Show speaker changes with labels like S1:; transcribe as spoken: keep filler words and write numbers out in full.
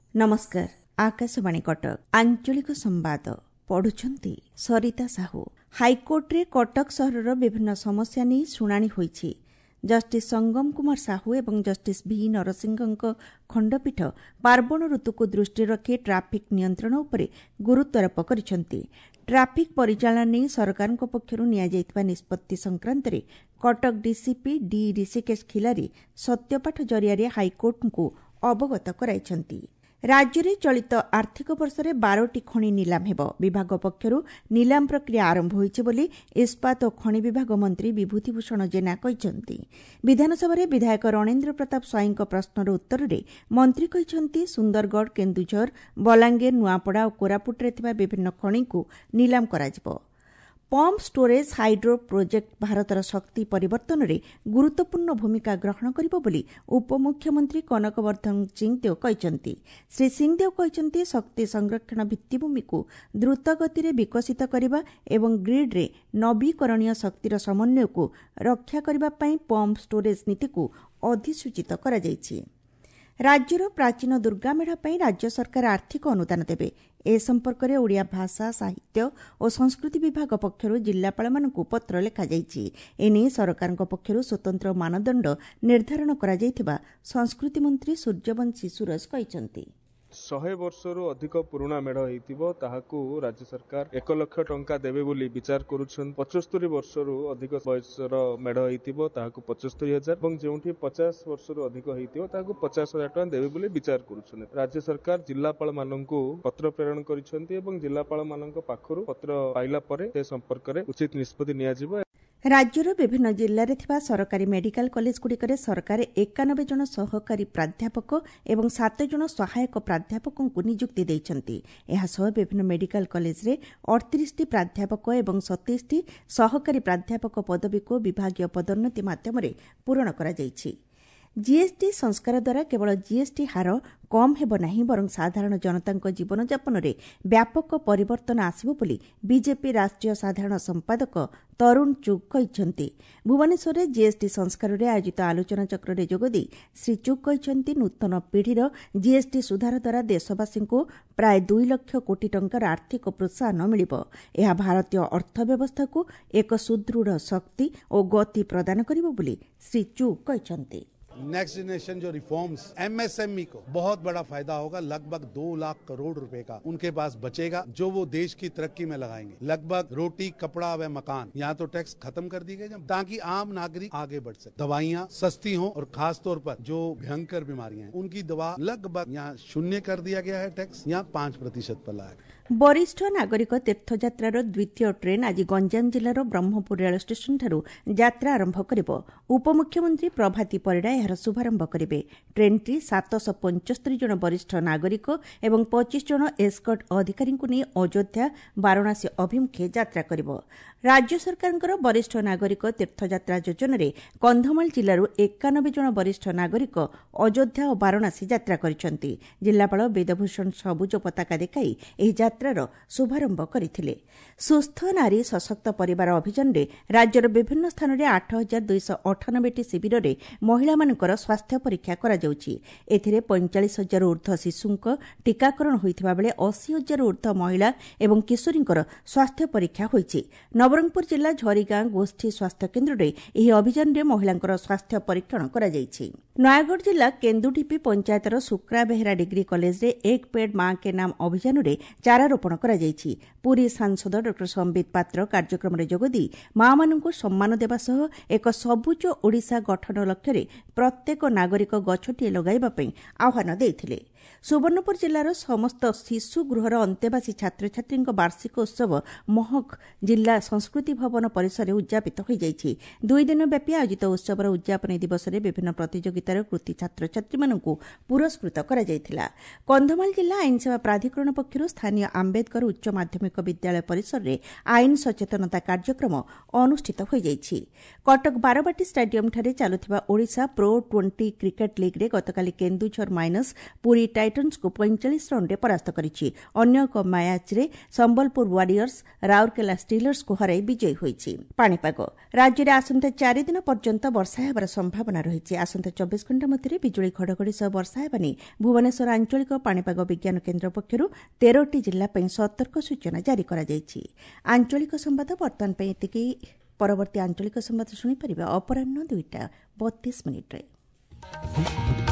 S1: नमस्कार। आकाशवाणी कटक आंचलिक संवाद पढ़ुछंती सरिता साहू। हाईकोर्ट रे कटक सहरर विभिन्न समस्या नहीं शुणाणी होईछि। जस्टिस संगम कुमार साहू एवं जस्टिस भी नरसिंहଙ୍କ खंडपीठ पार्वण ऋतु को दृष्टि रखी ट्राफिक नियंत्रण उपरे गुरुत्वारोप करिसंती। ट्राफिक परिचालन नहीं सरकार पक्षरु निया जायतिबा निष्पत्ति संक्रांत रे कटक डीसीपी डी ऋषिकेश खिलारी सत्यपाठ जरिया हाईकोर्ट को अवगत कराइछंती। राज्य में चलित आर्थिक वर्ष में बारटी खनि नीलाम हेब। विभाग पक्षरु नीलाम प्रक्रिया आरंभ होइछि बोली इस्पात और खनि विभाग मंत्री विभूतिभूषण जेना कहिसंती। विधानसभा विधायक रणेन्द्र प्रताप स्वाईं प्रश्नर उत्तर में मंत्री कहिसंती सुंदरगढ़, केन्दुझर, बलांगीर, नुआपड़ा और कोरापुट रे थिबा विभिन्न खनि को नीलाम कराजिबो। पंप स्टोरेज हाइड्रो प्रोजेक्ट भारतर शक्ति परिवर्तन में गुरुत्वपूर्ण भूमिका ग्रहण करिबो बोली उपमुख्यमंत्री कनकवर्धन सिंहदेव कहिसंती। श्री सिंहदेव कहिसंती शक्ति संरक्षण भित्तिभूमि को द्रुत गति में विकसित करबा एवं ग्रिड रे नवीकरणीय शक्तिर समन्वय को रक्षा करबा पई पंप स्टोरेज नीति को अधिसूचित करा जायछि। राज्यर प्राचीन दुर्गा मेढ़ा पई राज्य सरकार आर्थिक अनुदान देबे। ए संपर्क में ओडिया भाषा, साहित्य और संस्कृति विभाग पक्षरु जिल्लापालमानंकु पत्र लिखा जायछि। एने सरकार पक्षरु स्वतंत्र मानदंड निर्धारण करा जायथिबा संस्कृति मंत्री सूर्यवंशी सुरज कहिसंती।
S2: शहे वर्षरू अधिक पुराना मेढ़ होइतिबो ताहाकू राज्य सरकार एक लक्ष टंका देबे बोली विचार करूछन। पचहत्तर वर्षरू अधिक बयसर मेढ़ होइतिबो ताहाकू पचहत्तर हजार एवं जेउठी पचास वर्षरू अधिक होइतिबो ताहाकू पचास हजार टंका देबे बोली विचार करूछन। राज्य सरकार जिल्लापाल माननकू पत्र प्रेरण करिसंती एवं जिल्लापाल माननक पाखरु पत्र पाइला परे से संपर्क रे उचित निष्पत्ति निया जिवो।
S1: राज्यर विभिन्न जिल्ला रे थिबा सरकारी मेडिकल कॉलेज गुड़िकरे सरकार एकानबे जन सहकारी प्राध्यापक एवं सात जन सहायक प्राध्यापकों को नियुक्ति देइछंती। एहा सह विभिन्न मेडिकल कॉलेज रे अड़तीस टी प्राध्यापक एवं सत्ताईस टी सहकारी प्राध्यापक पदवी को विभागीय पदोन्नति माध्यम रे पूरण करा जायछि। जीएसटी संस्कार द्वारा केवल जीएसटी हार कम हेब नहीं बरं साधारण जनता जीवन यापन रे व्यापक परिवर्तन आसिबो बोली बीजेपी राष्ट्रीय साधारण संपादक तरुण चुग कहिसंती। भुवनेश्वर रे जीएसटी संस्कार रे आयोजित आलोचना चक्र रे जोगदी श्री चुग कहिसंती नूतन पीढ़ीर जीएसटी सुधार द्वारा देशवासी को प्राय दुई लक्ष कोटी टंकार आर्थिक प्रोत्साहन मिलिबो। एहा भारतीय अर्थव्यवस्था को एक सुदृढ़ शक्ति और गति प्रदान करिबो बोली श्री चुग कहिसंती।
S3: नेक्स्ट जनरेशन जो रिफॉर्म्स एमएसएमई को बहुत बड़ा फायदा होगा। लगभग दो लाख करोड़ रुपए का उनके पास बचेगा जो वो देश की तरक्की में लगाएंगे। लगभग रोटी, कपड़ा व मकान यहाँ तो टैक्स खत्म कर दी गई ताकि आम नागरिक आगे बढ़ सके, दवाइयाँ सस्ती हों और खास तौर पर जो भयंकर बीमारियां हैं उनकी दवा लगभग यहाँ शून्य कर दिया गया है। टैक्स यहाँ पांच प्रतिशत पर लाया।
S1: वरिष्ठ नागरिक तीर्थयात्रार द्वितीय ट्रेन आज गंजाम जिलार ब्रह्मपुर रेल स्टेशन ठारू यात्रा आरंभ करिबो। उपमुख्यमंत्री प्रभाती परिडा एहार शुभारंभ करिबे। ट्रेनटी सात सौ पंचस्तरी जन वरिष्ठ नागरिक एवं पच्चीस जन एस्कॉर्ट अधिकारी को नहीं अयोध्या, वाराणसी अभिमुखे यात्रा करिबो। राज्य सरकार वरिष्ठ नागरिक तीर्थयात्रा योजन रे कंधमाल जिलूर एकानबे जन वरिष्ठ नागरिक अयोध्या और वाराणसी यात्रा करिसंती। जिल्लापाल वेदभूषण सबुज पताका देखाई एही यात्रार शुभारंभ करथिले। सुस्थ नारी सशक्त परिवार अभियान रे राज्यर विभिन्न स्थान रे आठ हजार दुईश अठानबे टी शिविर रे महिला मानकर स्वास्थ्य परीक्षा करा जाउछि। एथिरे पैंतालीस हजार ऊर्ध्व शिशुंक टीकाकरण होइथिबा बेले अस्सी हजार ऊर्ध्व महिला एवं किशोरींकर स्वास्थ्य परीक्षा होइछि। नवरंगपुर जिला झरीगां गोष्ठी स्वास्थ्य केन्द्र रे एही अभियान रे महिलांकर स्वास्थ्य परीक्षण करा जाइछि। नयागढ़ जिला केन्दुटीपी पंचायतर सुक्रा बेहेरा डिग्री कॉलेज रे एक पेड़ मां के नाम अभियान रे चारारोपण करा जाइछि। पुरी सांसद डॉ संबित पात्र कार्यक्रम रे जोगदी मां माननकु सम्मान देबा सह एक सबुज ओडिशा गठन लक्ष्य रे प्रत्येक नागरिक गछटिए लगाइबा पई आह्वान देइथिले। सुवर्णपुर जिलार समस्त शिशु गृहर अंतेवासी छात्र छात्री वार्षिक उत्सव महक जिला संस्कृति भवन परिसर में उद्यापित हो जाइछि। दुई दिन व्यापी आयोजित उत्सवर उद्यापन दिवस में विभिन्न प्रतियोगितार कृति छात्र छात्री मानकु पुरस्कृत करा जायथिला। कंधमाल जिला आईन सेवा प्राधिकरण पक्षरु स्थानीय आंबेडकर उच्च माध्यमिक विद्यालय परिसर में आईन सचेतनता कार्यक्रम अनुष्ठित हो जाइछि। कटक बारबाटी स्टाडियम ठारे चलुथिबा Odisha pro twenty cricket league रे गतकाली केन्दुझर माइनस पुरी टाइटन्स को पैंतालीस रन रे परास्त करिछि। अन्य एक मैच रे संबलपुर वारियर्स राउरकेला स्टीलर्स को हराई विजयी होइछि। पाणीपाग राज्य में आसंता चार दिन पर्यंत वर्षा हेबार संभावना रही। आसंता चौबीस घंटा मध्य बिजुली घड़घड़ी सह वर्षा हेबा नेई भुवनेश्वर आंचलिक पाणीपाग विज्ञान केन्द्र पक्षरु तेरह जिला सतर्क सूचना जारी करा जायछि। आंचलिक संवाद वर्तमान पे एतिकी। परवर्ती आंचलिक संवाद शुणी परिबे अपराह्न दुईटा बत्तीस मिनिट रे।